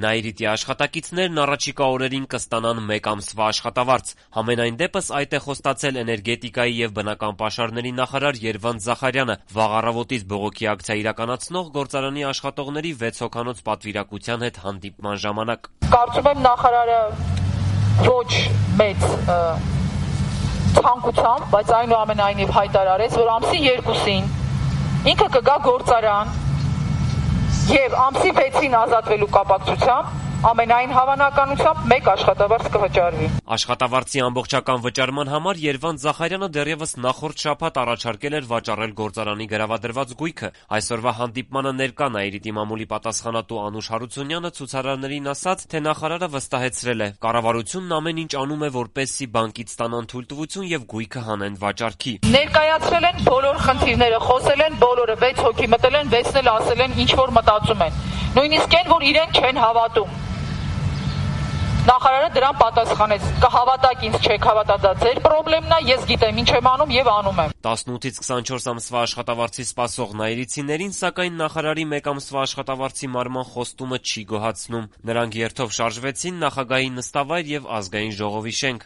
Նաիրիտի աշխատակիցներն առաջիկա օրերին կստանան 1 ամսվա աշխատավարձ։ Համենայն դեպս այդ է խոստացել էներգետիկայի եւ բնական պաշարների նախարար Երվանդ Զախարյանը վաղ առավոտից բողոքի ակցիա իրականացնող գործարանի աշխատողների 6 հոգանոց պատվիրակության հետ հանդիպման ժամանակ։ Կարծում եմ նախարարը ոչ մեծ ցանկությամբ, բայց այնուամենայնիվ հայտարարեց, որ ամսի 2-ին ինքը կգա գործարան եւ ամսի 6-ին ազատվելու կապակցությամբ ամենայն հավանականությամբ 1 աշխատավարձ կվճարվի։ Աշխատավարձի ամբողջական վճարման համար Երվանդ Զախարյանը դեռևս նախորդ շաբաթ առաջարկել էր վաճառել գործարանի գրավադրված գույքը։ Այսօրվա հանդիպմանը ներկա Նաիրիտի մամուլի պատասխանատու Անուշ Հարությունյանը ցուցարարներին ասաց, թե նախարարը վստահեցրել է, կառավարությունն ամեն ինչ անում է, որպեսզի բանկից ստանան թույլտվություն եւ գույքը հանեն վաճառքի։ Ներկայացրել են բոլոր խնդիրները, խոսել են բոլորը, 6 հոգի մտել են, 6-ն էլ ասել են ինչ որ մտածում են։ Նույնիսկ են, որ իրեն չեն հավատում։ Նախարարը դրան պատասխանեց, կհավատաք ինձ, չեք հավատա, դա ձեր պրոբլեմն է, ես գիտեմ ինչ եմ անում եւ անում եմ։ 18-ից 24 ամսվա աշխատավարձի սպասող նաիրիցիներին, սակայն նախարարի 1 ամսվա աշխատավարձի մարման խոստումը չի գոհացնում։ Նրանք երթով շարժվեցին նախագահի նստավայր եւ ազգային ժողովի շենք։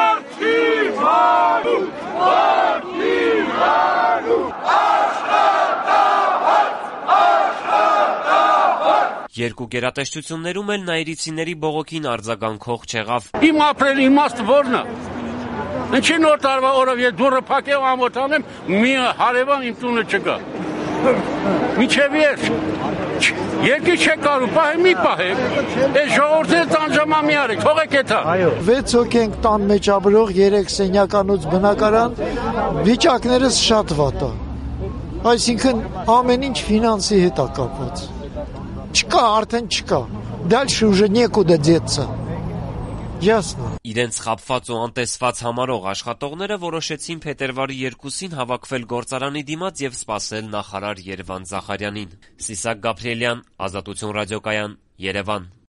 Երկու գերատեսչություններում էլ նաիրիցիների բողոքին արձագանքող չեղավ։ Իմ ապրել իմաստը որն է։ Ինչի նոր տարվա օրով ես դուրը փակեմ ամոթանեմ, մի հարևան իմ տունը չգա։ Միջև ես։ Երկի չեք կարու, պահեմ մի պահեմ։ Այս ժողովրդը տանջամամի արեք, թողեք էթա։ 6 հոգի ենք տան մեջ ապրող, 3 սենյականոց բնակարան, վիճակներս շատ վատ է։ Այսինքն ամեն ինչ ֆինանսի հետ է կապված։ Չկա, արդեն չկա։ Դальше уже некуда деться։ Ясно։ Իրենց խաբված ու անտեսված համարող աշխատողները որոշեցին փետրվարի 2-ին հավաքվել գործարանի դիմաց եւ սպասել նախարար Երվանդ Զախարյանին։ Սիսակ Գաբրիելյան, Ազատություն ռադիոկայան, Երևան։